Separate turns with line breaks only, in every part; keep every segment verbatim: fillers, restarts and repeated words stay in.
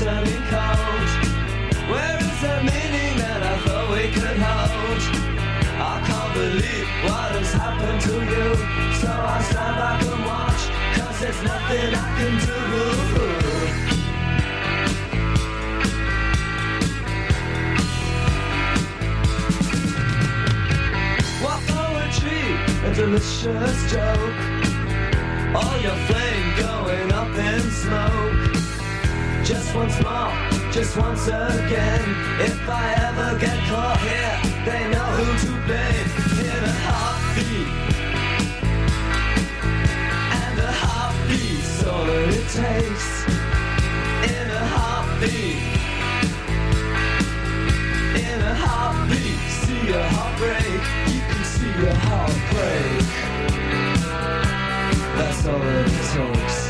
turning cold. Where is the meaning that I thought we could hold? I can't believe what has happened to you, so I stand back and watch, cause there's nothing I can do. What poetry, a delicious joke, all your flame going up in smoke. Just once more, just once again, if I ever get caught here, they know who to blame. In a heartbeat, and a heartbeat's all that it takes. In a heartbeat, in a heartbeat, see a heartbreak, you can see a heartbreak. That's all that it takes.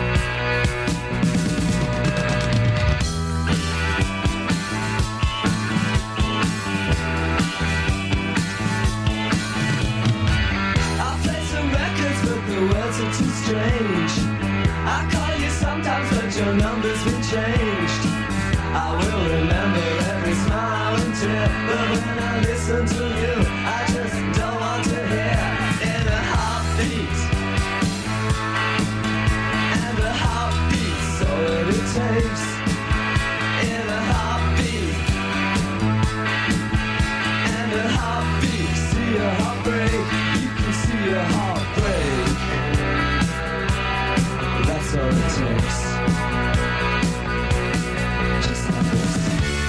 The words are too strange. I call you sometimes, but your number's been changed. I will remember every smile and tear, but when I listen to you, I just don't want to hear. In a heartbeat, and a heartbeat's all that it takes. In a heartbeat, and a heartbeat, see a heartbreak, you can see a heartbreak. That's all it takes. Just like this.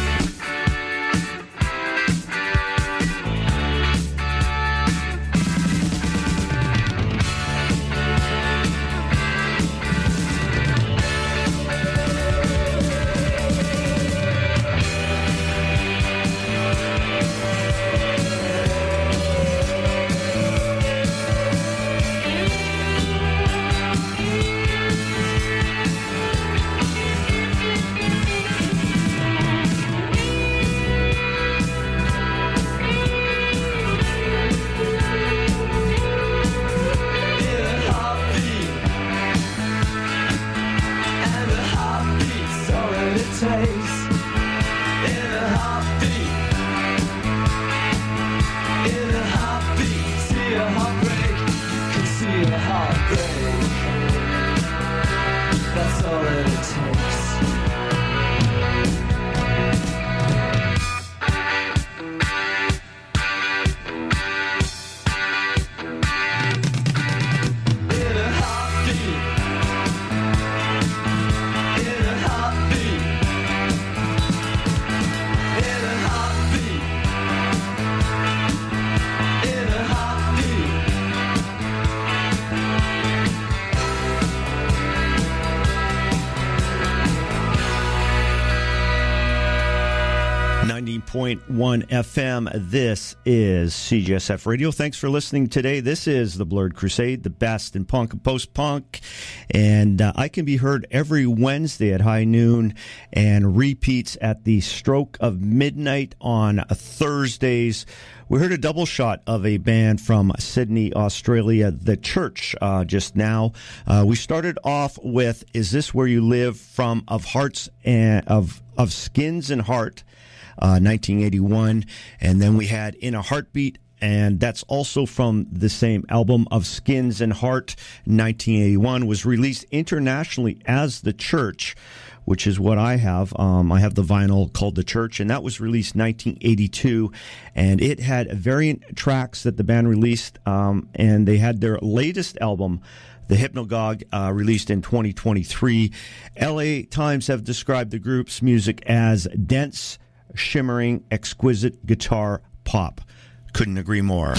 point one F M. This is C G S F Radio. Thanks for listening today. This is the Blurred Crusade, the best in punk and post-punk. And uh, I can be heard every Wednesday at high noon and repeats at the stroke of midnight on Thursdays. We heard a double shot of a band from Sydney, Australia, The Church, uh, just now. Uh, we started off with Is This Where You Live from Of Hearts and of of Skins and Heart, uh, nineteen eighty-one. And then we had In a Heartbeat, and that's also from the same album of Skins and Heart, nineteen eighty-one, was released internationally as The Church, which is what I have. Um, I have the vinyl called The Church, and that was released nineteen eighty-two, and it had variant tracks that the band released, um, and they had their latest album, The Hypnagogue, uh, released in twenty twenty-three. L A Times have described the group's music as dense, shimmering, exquisite guitar pop. Couldn't agree more.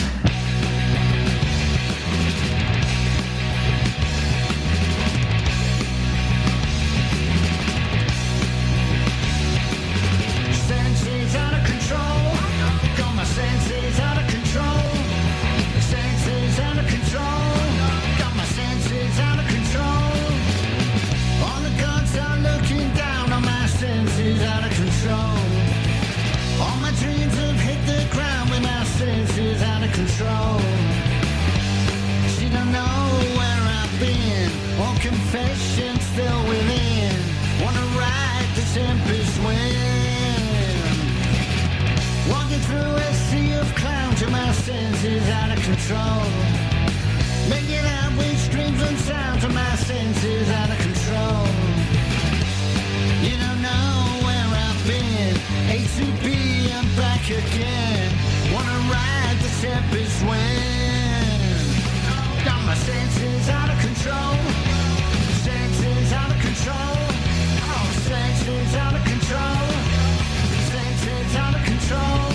Confession still within. Wanna ride the tempest wind. Walking through a sea of clown till my senses out of control. Making out with streams and sound till my senses out of control. You don't know where I've been. A to B, I'm back again. Wanna ride the tempest wind. Got my senses out of control. Senses out of control. Oh, senses out of control. Senses out of control.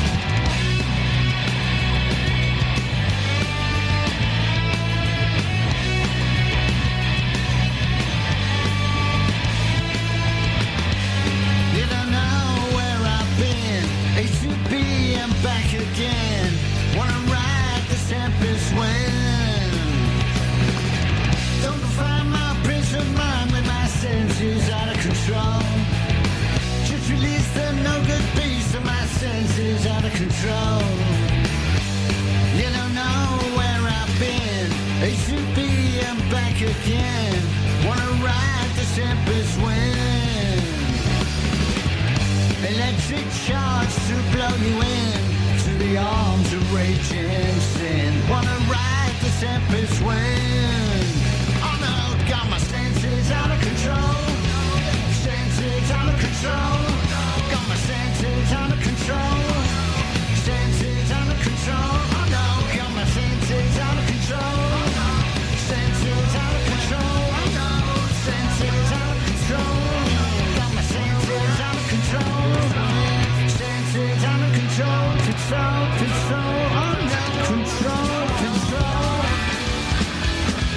You don't know where I've been. A to B, I'm back again. Wanna ride the tempest wind. Don't find my prince of mind with my senses out of control. Just release the no good beast of my senses out of control. You don't know where I've been. A to B, I'm back again. Wanna ride the tempest wind. Electric charge to blow you in to the arms of raging sin. Wanna ride the tempest wind. Oh no, got my senses out of control. Senses out of control. Got my senses out of control. Senses out of control. Oh no, got my senses out of control. Senses out of control. Oh no, senses out of control. Got my senses out of control. Senses out of control. Control, control. Oh no, control, control.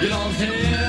You don't hear.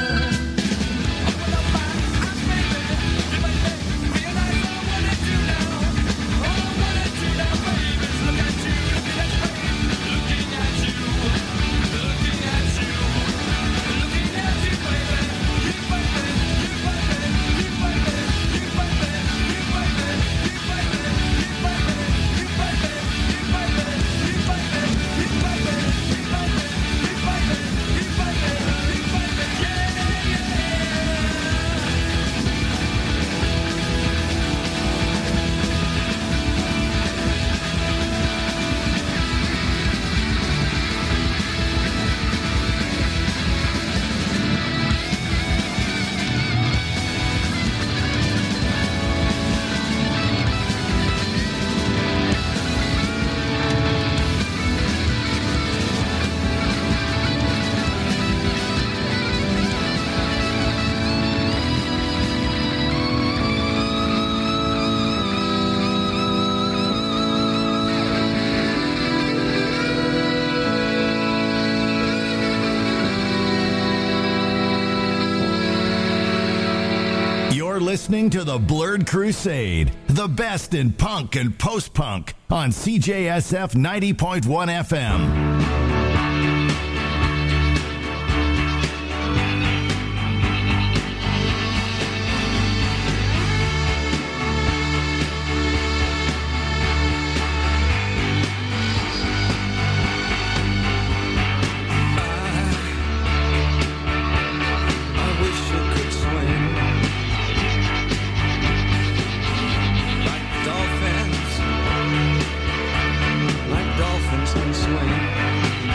Listening to the Blurred Crusade, the best in punk and post-punk on C J S F ninety point one F M.
Dolphins can swing.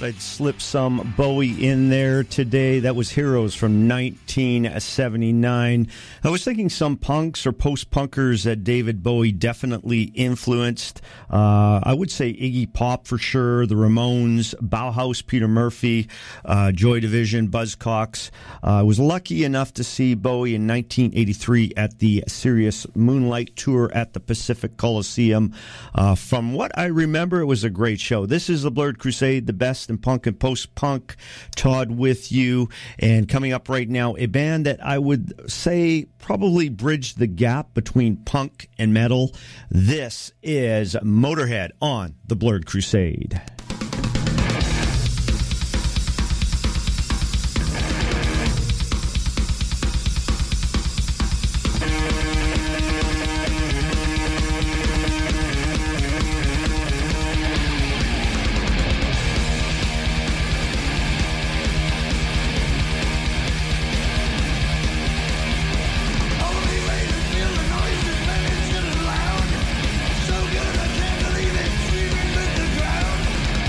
I'd slip some Bowie in there today. That was Heroes from nineteen seventy-nine. I was thinking some punks or post-punkers that David Bowie definitely influenced. Uh, I would say Iggy Pop for sure, the Ramones, Bauhaus, Peter Murphy, uh, Joy Division, Buzzcocks. Uh, I was lucky enough to see Bowie in nineteen eighty-three at the Sirius Moonlight Tour at the Pacific Coliseum. Uh, from what I remember, it was a great show. This is the Blurred Crusade, the best in punk and post-punk. Todd with you. And coming up right now, a band that I would say probably bridged the gap between punk and metal. This is Motorhead on the Blurred Crusade.
So good I can't believe it, screaming with the ground.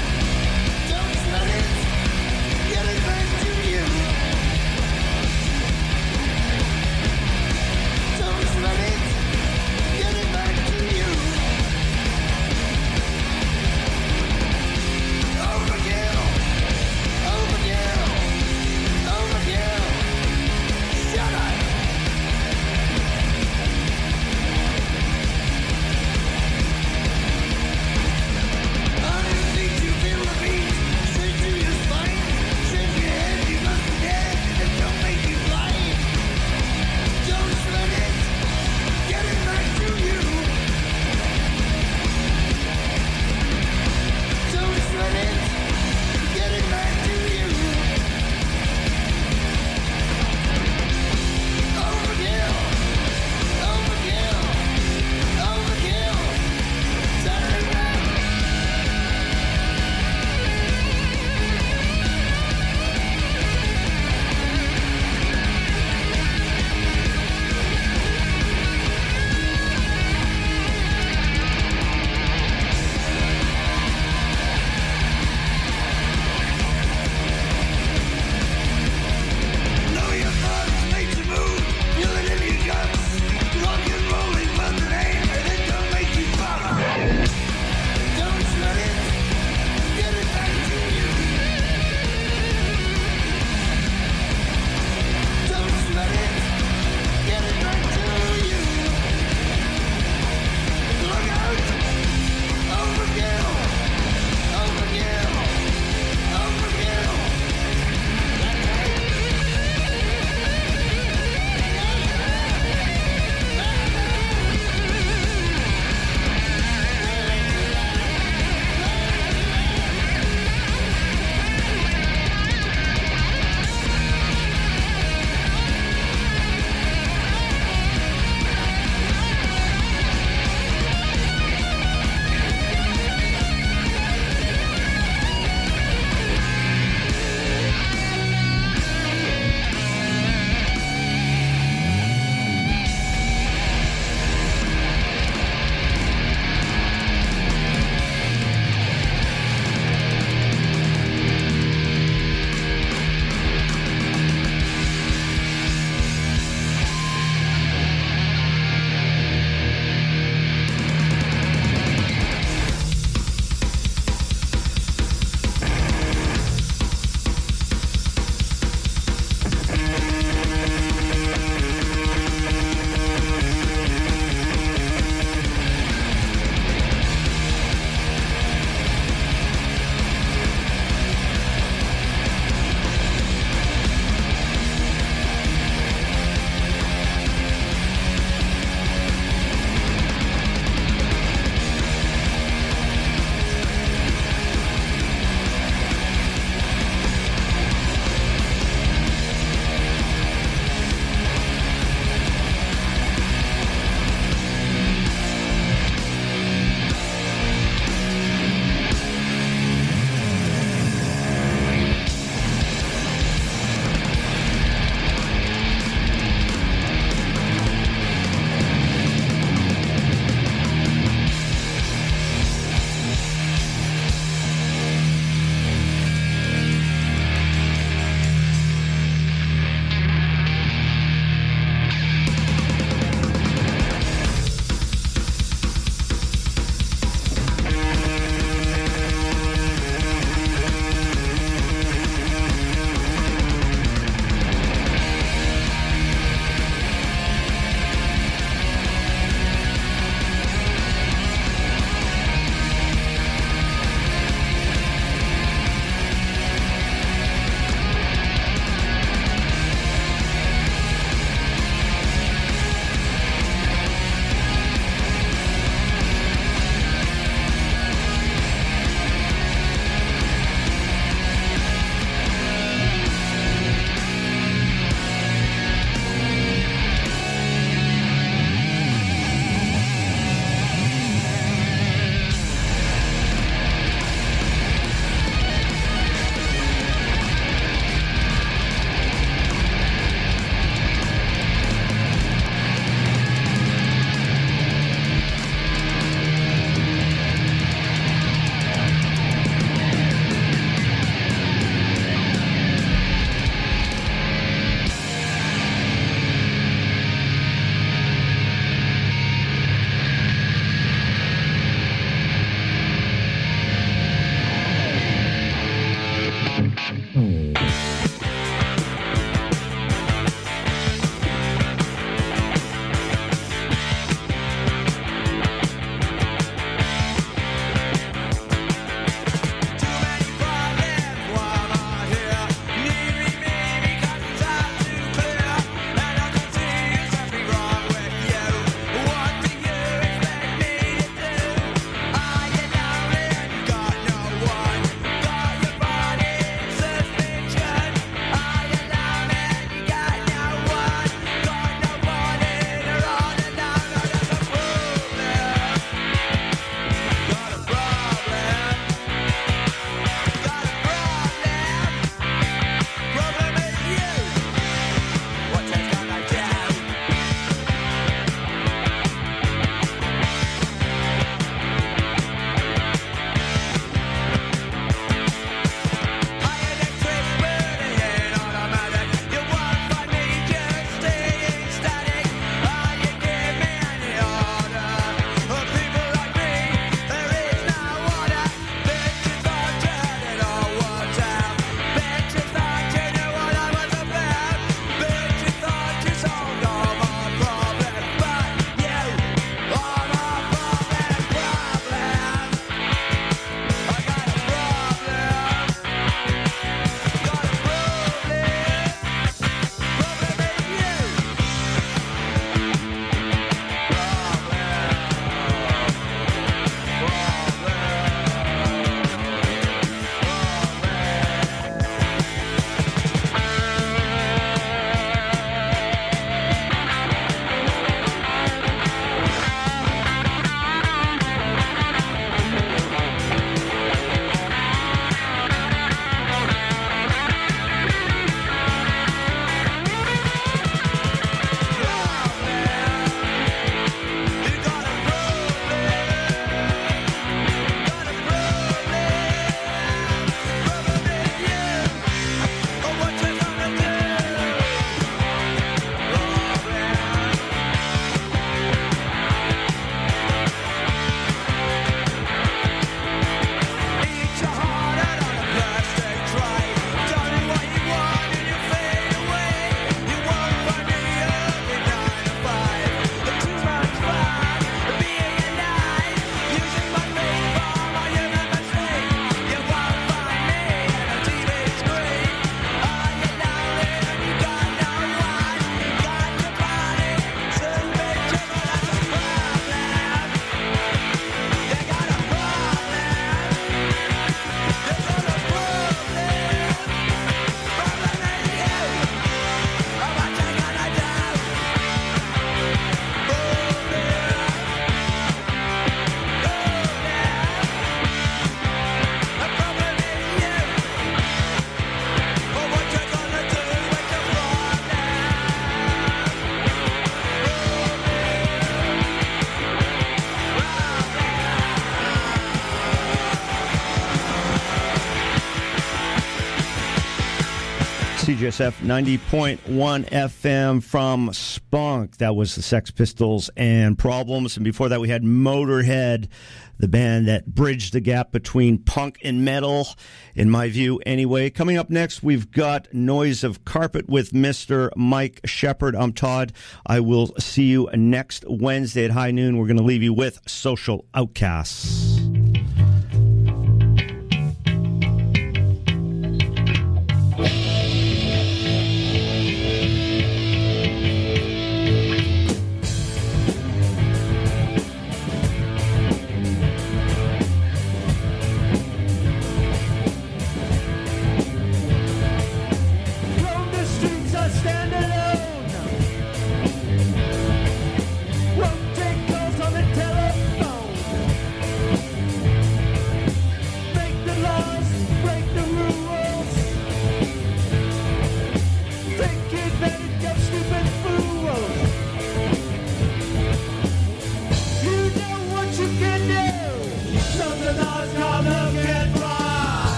C J S F ninety point one F M from Spunk. That was the Sex Pistols and Problems. And before that, we had Motorhead, the band that bridged the gap between punk and metal, in my view, anyway. Coming up next, we've got Noise of Carpet with Mister Mike Shepard. I'm Todd. I will see you next Wednesday at high noon. We're going to leave you with Social Outcasts.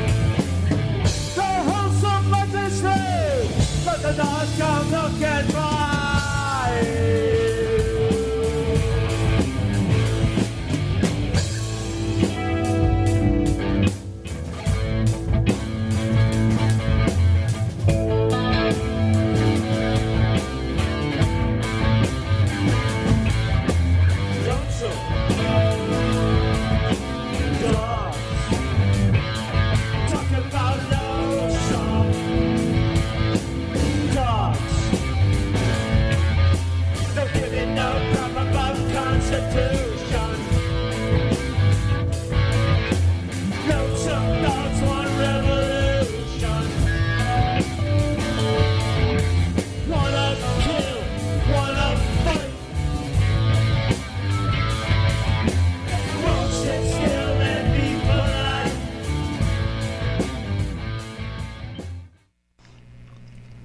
Come look at my